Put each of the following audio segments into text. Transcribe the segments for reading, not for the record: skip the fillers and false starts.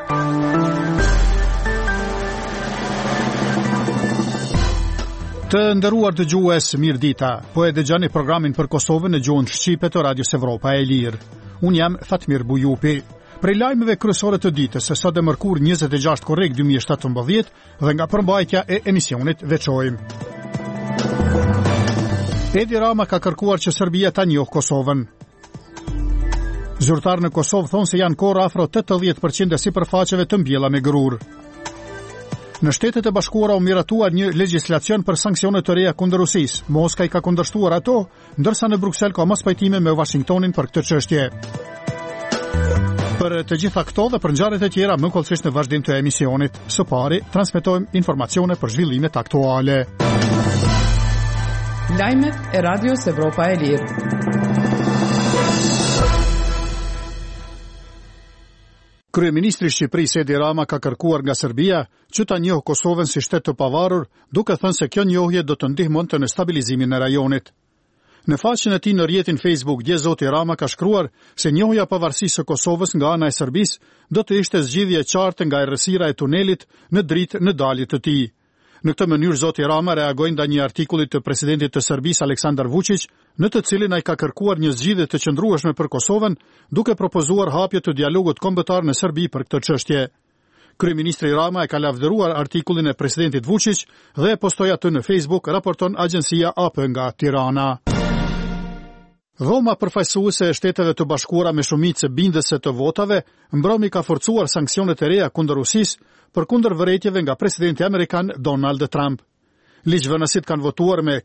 Të nderuar dëgjues, mirë dita. Po e dëgjoni programin për Kosovën në gjuhën shqipe të Radios Evropa e Lirë. Unë jam Fatmir Bujupi. Prej lajmeve kryesore të ditës, sot e mërkur 26 korrik 2017 dhe nga përmbajtja e emisionit veçojmë. Edi Rama ka kërkuar që Serbia ta njohë Kosovën. Zyrtarë në Kosovë thonë se janë korë afro 80% e sipërfaqeve të mbjella me grur. Në Shtetet e Bashkuara u miratuar një legjislacion për sanksione të reja kundër Rusisë. Moska i ka kundërshtuar ato, ndërsa në Bruksel ka mos pajtime me Washingtonin për këtë çështje. Për të gjitha këto dhe për ngjarjet e tjera, më kollësisht në vazhdim të emisionit. Së pari, transmetojmë informacione për zhvillimet aktuale. Lajmet e Radios Evropa e Lirë. Kryeministri i Shqipërisë Edi Rama ka kërkuar nga Serbia që ta njohë Kosovën si shtet të pavarur, duke thënë se kjo njohje do të ndihmonte në stabilizimin e rajonit. Në faqen e tij në rrjetin Facebook, dje zoti Rama ka shkruar se njohja e pavarësisë së Kosovës nga ana e Serbisë do të ishte zgjidhje e qartë nga errësira e tunelit në dritë në dalje të tij. Në këtë mënyrë zoti Rama reagoi ndaj një artikulli të presidentit të Serbisë Aleksandar Vučić, në të cilin ai ka kërkuar një zgjidhje të qëndrueshme për Kosovën, duke propozuar hapje të dialogut kombëtar në Serbi për këtë çështje. Kryeministri Rama e ka lavdëruar artikullin e presidentit Vučić dhe e postoi atë në Facebook, raporton agjencia AP nga Tirana. Dhoma përfaqësuese e Shteteve të Bashkuara me shumicë bindëse të votave, mbrëmi ka forcuar sanksionet e reja kundër Rusisë për kundër vërejtjeve nga presidenti amerikan Donald Trump. Ligjvënësit kanë votuar me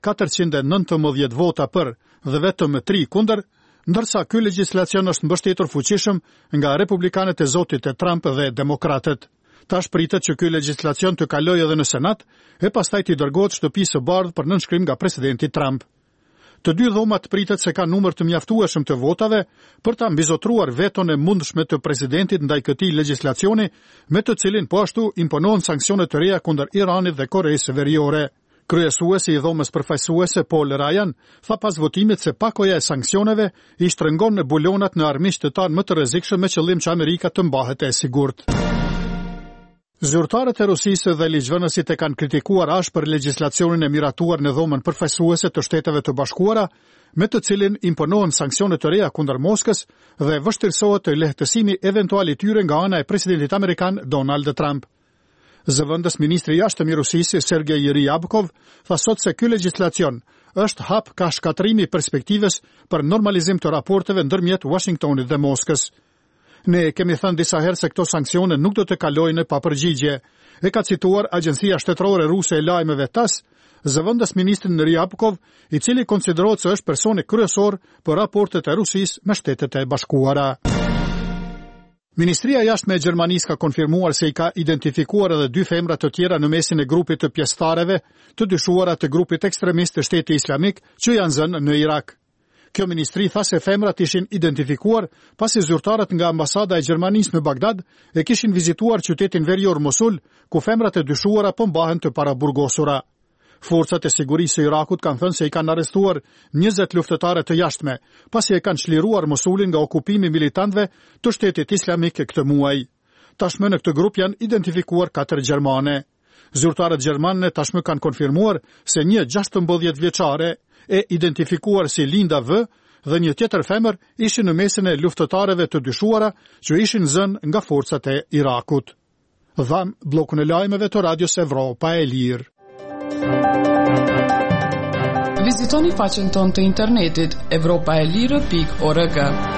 419 vota për dhe vetëm 3 kundër, ndërsa ky legjislacion është mbështetur fuqishëm nga republikanët e zotit e Trump dhe demokratët. Tash pritet që ky legjislacion të kalojë edhe në Senat e pastaj të dërgohet shtëpisë së bardhë për nënshkrim nga presidenti Trump. Të dy dhomat pritet se ka numër të mjaftueshëm të votave për ta mbizotruar veton e mundshme të presidentit ndaj këtij legjislacioni, me të cilin po ashtu imponohen sanksione të reja kundër Iranit dhe Koreas Veriore. Kryesuesi i dhomës përfaqësuese Paul Ryan tha pas votimit se pakoja e sanksioneve i shtrëngon në bulonat në armiqtë të tanë më të rrezikshëm me qëllim që Amerika të mbahet e sigurt. Zyrtarët e Rusisë dhe ligjvënësit e kanë kritikuar ashpër legjislacionin e miratuar në dhomën përfaqësuese të Shteteve të Bashkuara, me të cilin imponohen sanksione të reja kundër Moskës dhe vështirësohet të lehtësimi eventual i tyre nga ana e presidentit amerikan Donald Trump. Zëvendës ministri i jashtëm i Rusisë Sergej Ryabkov tha sot se ky legjislacion është hap ka shkatrimi i perspektivës për normalizim të raporteve ndërmjet Washingtonit dhe Moskës. Ne kemi thënë disa herë se këto sanksione nuk do të kalojnë pa përgjigje, e ka cituar Agjencia Shtetërore Ruse e Lajmeve TASS, zëvendës ministrin Ryabkov, i cili konsiderohet se është personi kryesor për raportet e Rusisë me Shtetet e Bashkuara. Ministria e Jashtme e Gjermanisë ka konfirmuar se i ka identifikuar edhe 2 femra të tjera në mesin e grupit të pjesëtarëve të dyshuara të grupit ekstremist të Shtetit Islamik që janë zënë në Irak. Kjo ministri tha se femrat ishin identifikuar pasi zyrtarët nga ambasada e Gjermanisë në Bagdad e kishin vizituar qytetin verior Mosul, ku femrat e dyshuara po mbahen të paraburgosura. Forcat e sigurisë së Irakut kanë thënë se i kanë arrestuar 20 luftëtare të jashtme, pasi e kanë çliruar Mosulin nga okupimi militantëve të Shtetit Islamik këtë muaj. Tashmë në këtë grup janë identifikuar 4 gjermane. Zyrtarët gjermanë tashmë kanë konfirmuar se një 16 vjeçare e identifikuar si Linda V dhe një tjetër femër ishin në mesin e luftëtarëve të dyshuara që ishin zënë nga forcat e Irakut. Dham bllokun e lajmeve të Radios Evropa e Lirë. Vizitoni faqen tonë të internetit europaelire.org.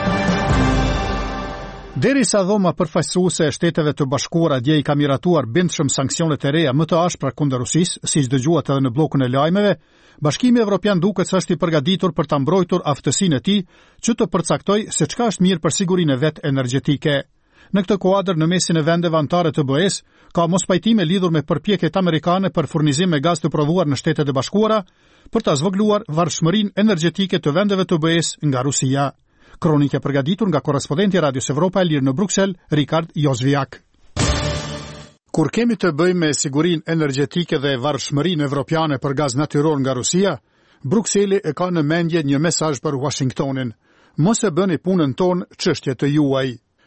Derisa dhoma përfaqësuese e Shteteve të Bashkuara dje i ka miratuar bindshëm sanksionet e reja më të ashpra kundër Rusisë, siç dëgjuat edhe në bllokun e lajmeve, Bashkimi Evropian duket se është i përgatitur për ta mbrojtur aftësinë e tij që të përcaktoj se çka është mirë për sigurinë e vet energjetike. Në këtë kuadër, në mesin e vendeve anëtare të BE-s, ka mospajtime lidhur me përpjekjet amerikane për furnizim me gaz të prodhuar në Shtetet e Bashkuara për ta zvogëluar varfshmërinë energjetike të vendeve të BE-s nga Rusia. Kronikë e përgatitur nga korrespondenti i Radios Evropa e Lirë në Bruksel, Rikard Jozviak. Kur kemi të bëjmë me sigurinë energjetike dhe varfshmërinë evropiane për gaz natyror nga Rusia, Brukseli e ka në mendje një mesazh për Washingtonin: mos e bëni punën tonë çështje të juaj.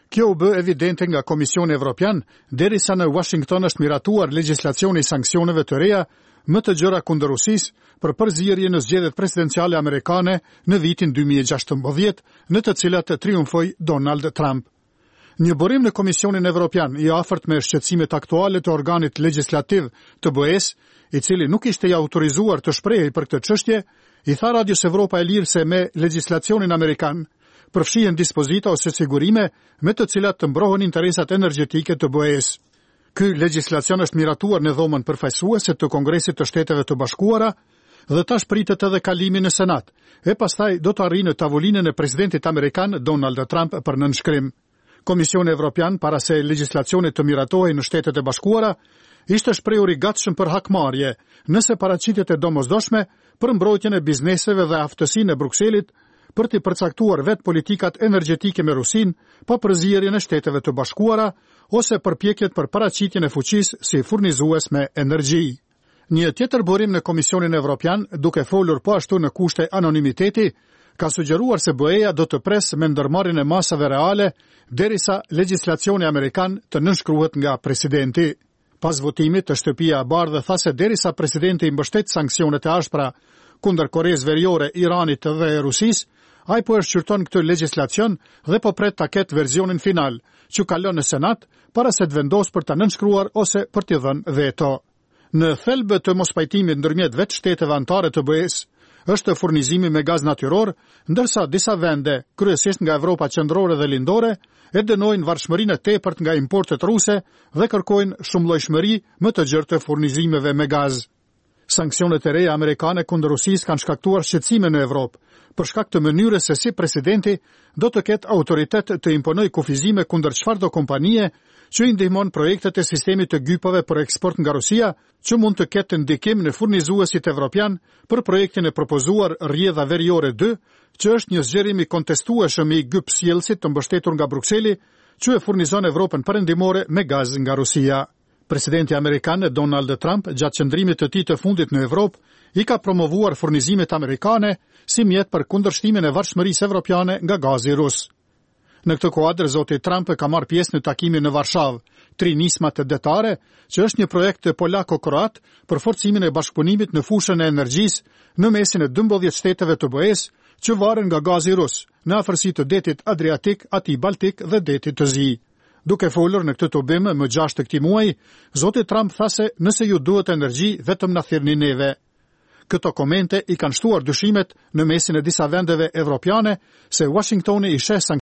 Kjo u bë evidente nga Komisioni Evropian, derisa në Washington është miratuar legjislacioni i sanksioneve të reja më të gjëra kundër Rusisë për përzierje në zgjedhjet presidenciale amerikane në vitin 2016, në të cilat triumfoi Donald Trump. Një burim në Komisionin Evropian i afërt me shqetësimet aktuale të organit legjislativ të BE-s, i cili nuk ishte i autorizuar të shprehej për këtë çështje, i tha Radios Evropa e Lirë se me legjislacionin amerikan përfshihen dispozita ose sigurime me të cilat të mbrohen interesat energjetike të BE-s. Ky legjislacion është miratuar në dhomën përfaqësuese të Kongresit të Shteteve të Bashkuara dhe tash pritet edhe kalimi në Senat, e pastaj do të arrijë në tavolinën e presidentit amerikan Donald Trump për nënshkrim. Komisioni Evropian, para se legjislacioni të miratohej në Shtetet e Bashkuara, ishte shprehur i gatshëm për hakmarrje, nëse paraqitet e domosdoshme për mbrojtjen e bizneseve dhe aftësinë e Brukselit për të përcaktuar vetë politikat energjetike me Rusin, pa përzierjen e Shteteve të Bashkuara ose përpjekjet për paraqitjen e fuqisë si furnizues me energji. Një tjetër burim në Komisionin Evropian, duke folur po ashtu në kushte anonimiteti, ka sugjeruar se BE-ja do të presë me ndërmarrjen e masave reale derisa legjislacioni amerikan të nënshkruhet nga presidenti. Pas votimit, Shtëpia e Bardhë tha se derisa presidenti i mbështet sanksionet e ashpra kundër Koreas Veriore, Iranit dhe Rusisë, ai po e shqyrton këtë legjislacion dhe po pret ta ketë versionin final, që kalon në Senat para se të vendosë për ta nënshkruar ose për t'i dhënë veto. Në thelbë të mospajtimit ndërmjet vetë shteteve anëtare të BE-s është furnizimi me gaz natyror, ndërsa disa vende, kryesisht nga Evropa qendrore dhe lindore, e dënojnë varfshmërinë e tepërt nga importet ruse dhe kërkojnë shumëllojshmëri më të gjerë të furnizimeve me gaz. Sanksionet e reja amerikane kundër Rusisë kanë shkaktuar shqetësime në Evropë, për shkak të mënyrës se si presidenti do të ketë autoritet të imponojë kufizime kundër çfarëdo kompanie që i ndihmon projektet e sistemit të gypave për eksport nga Rusia, që mund të ketë ndikim në furnizuesit evropian për projektin e propozuar Rrjedha Veriore 2, që është një zgjerim i kontestueshëm i gyp sjellësit të mbështetur nga Brukseli, që e furnizon Evropën perëndimore me gaz nga Rusia. Presidenti amerikan Donald Trump, gjatë qëndrimit të tij të fundit në Evropë, i ka promovuar furnizimet amerikane si mjet për kundërshtimin e varfshmërisë evropiane nga gazi rus. Në këtë kuadër, zoti Trump ka marrë pjesë në takimin në Varshavë, Tri nismat detare, që është një projekt polako-kroat për forcimin e bashkëpunimit në fushën e energjisë në mesin e 12 shteteve të BE-s që varen nga gazi rus, në afërsi të detit Adriatik, atij Baltik dhe detit të Zi. Duke folur në këtë tubim më 6 të këtij muaji, zoti Trump tha se nëse ju duhet energji, vetëm na thirrni neve. Këto komente i kanë shtuar dyshimet në mesin e disa vendeve evropiane se Washingtoni i sheh